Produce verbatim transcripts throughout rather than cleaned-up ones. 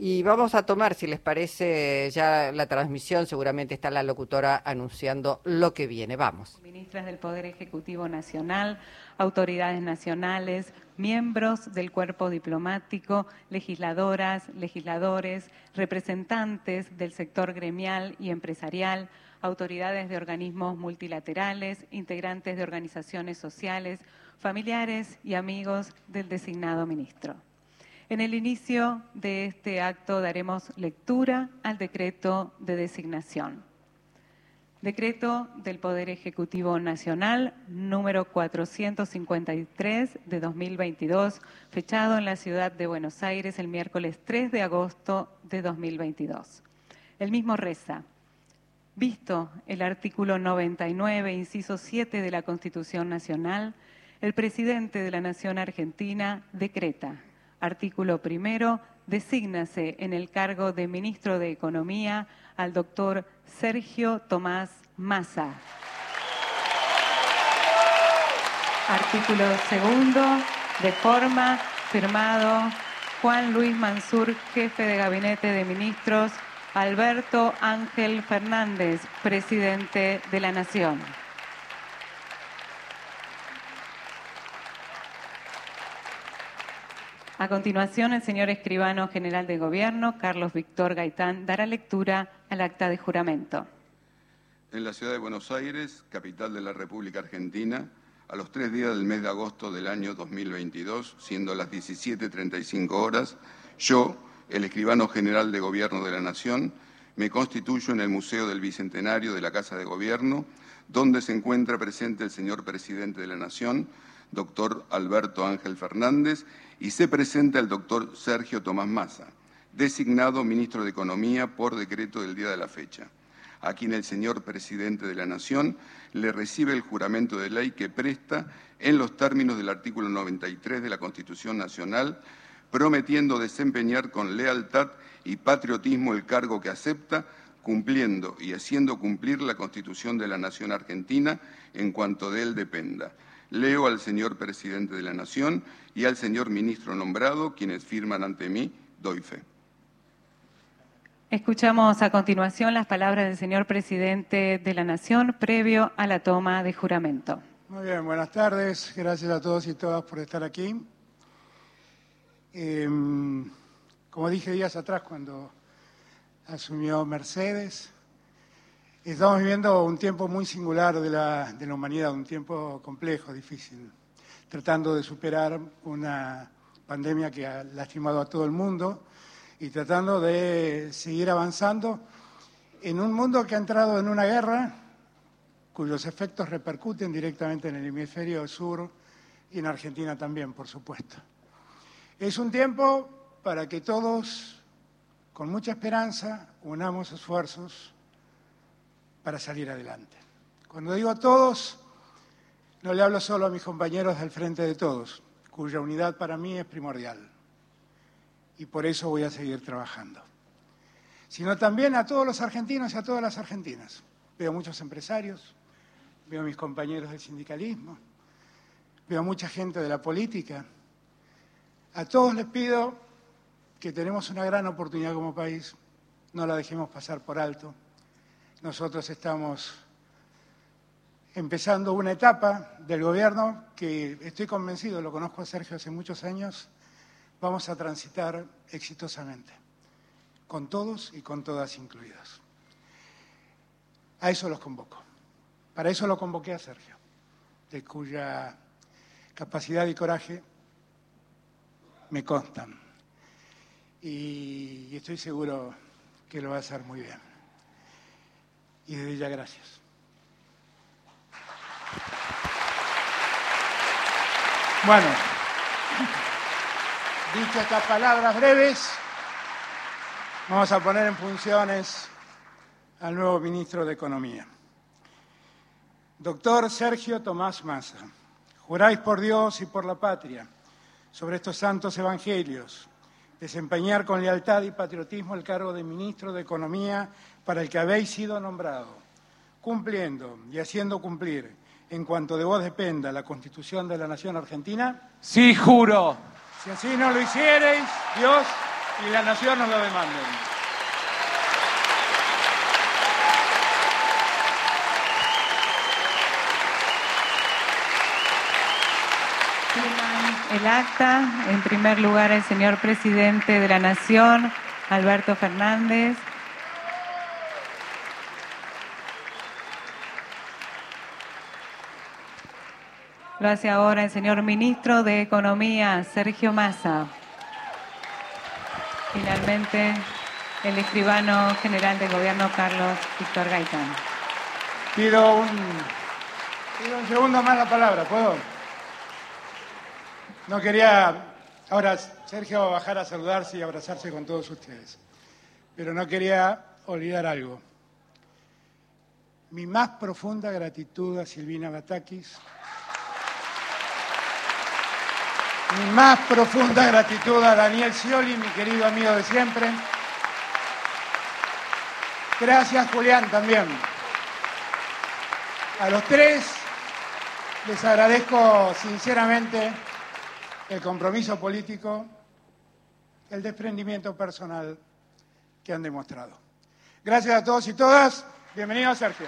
Y vamos a tomar, si les parece, ya la transmisión, seguramente está la locutora anunciando lo que viene. Vamos. Ministras del Poder Ejecutivo Nacional, autoridades nacionales, miembros del cuerpo diplomático, legisladoras, legisladores, representantes del sector gremial y empresarial, autoridades de organismos multilaterales, integrantes de organizaciones sociales, familiares y amigos del designado ministro. En el inicio de este acto daremos lectura al decreto de designación. Decreto del Poder Ejecutivo Nacional número cuatrocientos cincuenta y tres de dos mil veintidós, fechado en la ciudad de Buenos Aires el miércoles tres de agosto de dos mil veintidós. El mismo reza: visto el artículo noventa y nueve, inciso siete de la Constitución Nacional, el presidente de la Nación Argentina decreta: artículo primero, desígnase en el cargo de Ministro de Economía al doctor Sergio Tomás Massa. Artículo segundo, de forma, firmado Juan Luis Mansur, jefe de Gabinete de Ministros, Alberto Ángel Fernández, presidente de la Nación. A continuación, el señor escribano general de Gobierno, Carlos Víctor Gaitán, dará lectura al acta de juramento. En la ciudad de Buenos Aires, capital de la República Argentina, a los tres días del mes de agosto del año dos mil veintidós, siendo las diecisiete treinta y cinco horas, yo, el escribano general de Gobierno de la Nación, me constituyo en el Museo del Bicentenario de la Casa de Gobierno, donde se encuentra presente el señor presidente de la Nación, doctor Alberto Ángel Fernández, y se presenta el doctor Sergio Tomás Massa, designado ministro de Economía por decreto del día de la fecha, a quien el señor presidente de la Nación le recibe el juramento de ley que presta en los términos del artículo noventa y tres de la Constitución Nacional, prometiendo desempeñar con lealtad y patriotismo el cargo que acepta, cumpliendo y haciendo cumplir la Constitución de la Nación Argentina en cuanto de él dependa. Leo al señor presidente de la Nación y al señor ministro nombrado, quienes firman ante mí, doy fe. Escuchamos a continuación las palabras del señor presidente de la Nación previo a la toma de juramento. Muy bien, buenas tardes. Gracias a todos y todas por estar aquí. Eh, como dije días atrás cuando asumió Mercedes, estamos viviendo un tiempo muy singular de la, de la humanidad, un tiempo complejo, difícil, tratando de superar una pandemia que ha lastimado a todo el mundo y tratando de seguir avanzando en un mundo que ha entrado en una guerra cuyos efectos repercuten directamente en el hemisferio sur y en Argentina también, por supuesto. Es un tiempo para que todos, con mucha esperanza, unamos esfuerzos para salir adelante. Cuando digo todos, no le hablo solo a mis compañeros del Frente de Todos, cuya unidad para mí es primordial, y por eso voy a seguir trabajando, sino también a todos los argentinos y a todas las argentinas. Veo muchos empresarios, veo a mis compañeros del sindicalismo, veo a mucha gente de la política. A todos les pido que tenemos una gran oportunidad como país, no la dejemos pasar por alto. Nosotros estamos empezando una etapa del gobierno que estoy convencido, lo conozco a Sergio hace muchos años, vamos a transitar exitosamente, con todos y con todas incluidos. A eso los convoco. Para eso lo convoqué a Sergio, de cuya capacidad y coraje me constan. Y estoy seguro que lo va a hacer muy bien. Y desde ya, gracias. Bueno, dichas estas palabras breves, vamos a poner en funciones al nuevo ministro de Economía. Doctor Sergio Tomás Massa, juráis por Dios y por la patria, sobre estos santos evangelios, desempeñar con lealtad y patriotismo el cargo de ministro de Economía para el que habéis sido nombrado, cumpliendo y haciendo cumplir, en cuanto de vos dependa, la Constitución de la Nación Argentina. Sí, juro. Si así no lo hiciereis, Dios y la nación nos lo demanden. El acta, en primer lugar, el señor presidente de la Nación, Alberto Fernández. Lo hace ahora el señor ministro de Economía, Sergio Massa. Finalmente, el escribano general del gobierno, Carlos Víctor Gaitán. Pido un, pido un segundo más la palabra, ¿puedo? No quería, ahora Sergio va a bajar a saludarse y abrazarse con todos ustedes, pero no quería olvidar algo. Mi más profunda gratitud a Silvina Batakis, mi más profunda gratitud a Daniel Scioli, mi querido amigo de siempre. Gracias, Julián, también. A los tres les agradezco sinceramente el compromiso político, el desprendimiento personal que han demostrado. Gracias a todos y todas. Bienvenido, Sergio.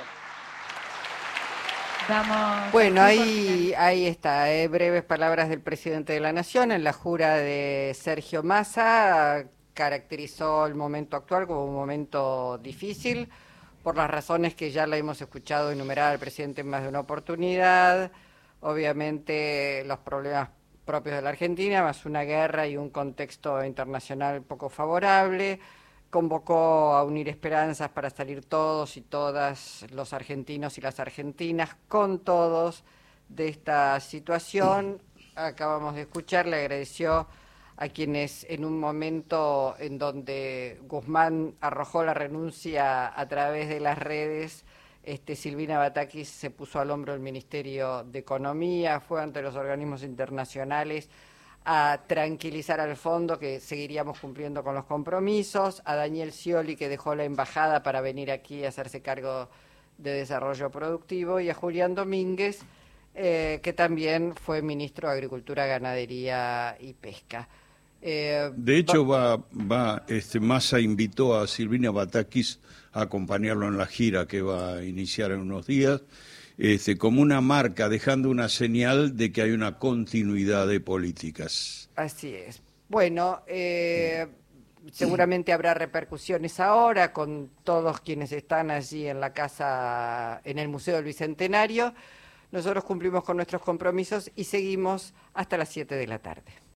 Damos Bueno, ahí, ahí está, eh, breves palabras del presidente de la Nación en la jura de Sergio Massa. Caracterizó el momento actual como un momento difícil, por las razones que ya la hemos escuchado enumerar al presidente en más de una oportunidad. Obviamente los problemas propios de la Argentina, más una guerra y un contexto internacional poco favorable. Convocó a unir esperanzas para salir todos y todas los argentinos y las argentinas con todos de esta situación. Acabamos de escuchar, le agradeció a quienes en un momento en donde Guzmán arrojó la renuncia a través de las redes, este, Silvina Batakis se puso al hombro del Ministerio de Economía, fue ante los organismos internacionales a tranquilizar al fondo que seguiríamos cumpliendo con los compromisos, a Daniel Scioli, que dejó la embajada para venir aquí a hacerse cargo de desarrollo productivo, y a Julián Domínguez, eh, que también fue ministro de Agricultura, Ganadería y Pesca. Eh, de hecho, va, va, este, Massa invitó a Silvina Batakis a acompañarlo en la gira que va a iniciar en unos días, Este, como una marca, dejando una señal de que hay una continuidad de políticas. Así es. Bueno, eh, seguramente habrá repercusiones ahora con todos quienes están allí en la casa, en el Museo del Bicentenario. Nosotros cumplimos con nuestros compromisos y seguimos hasta las siete de la tarde.